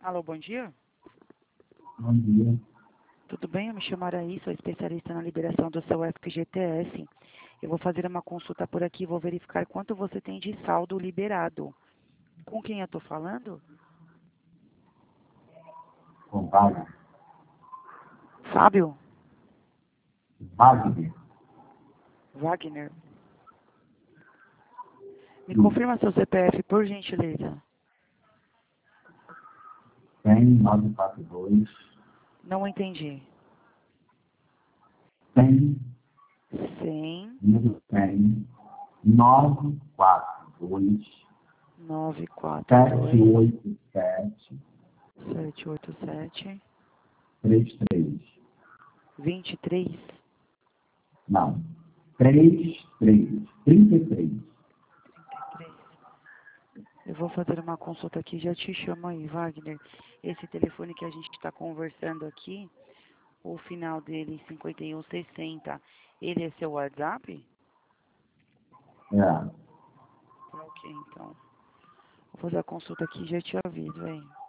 Alô, bom dia. Bom dia. Tudo bem? Eu me chamo Araí, sou especialista na liberação do seu FGTS. Eu vou fazer uma consulta por aqui, vou verificar quanto você tem de saldo liberado. Com quem eu estou falando? Com Wagner. Fábio? Wagner. Wagner? Me confirma seu CPF, por gentileza. 942. Não entendi. 100, 100 número 100, 942, 942 787, 787 33. 23. Não. 33. 33. 33. Eu vou fazer uma consulta aqui, já te chamo aí, Wagner. Esse telefone que a gente está conversando aqui, o final dele 5160, ele é seu WhatsApp? É. Ok, então. Vou fazer a consulta aqui e já te aviso, hein?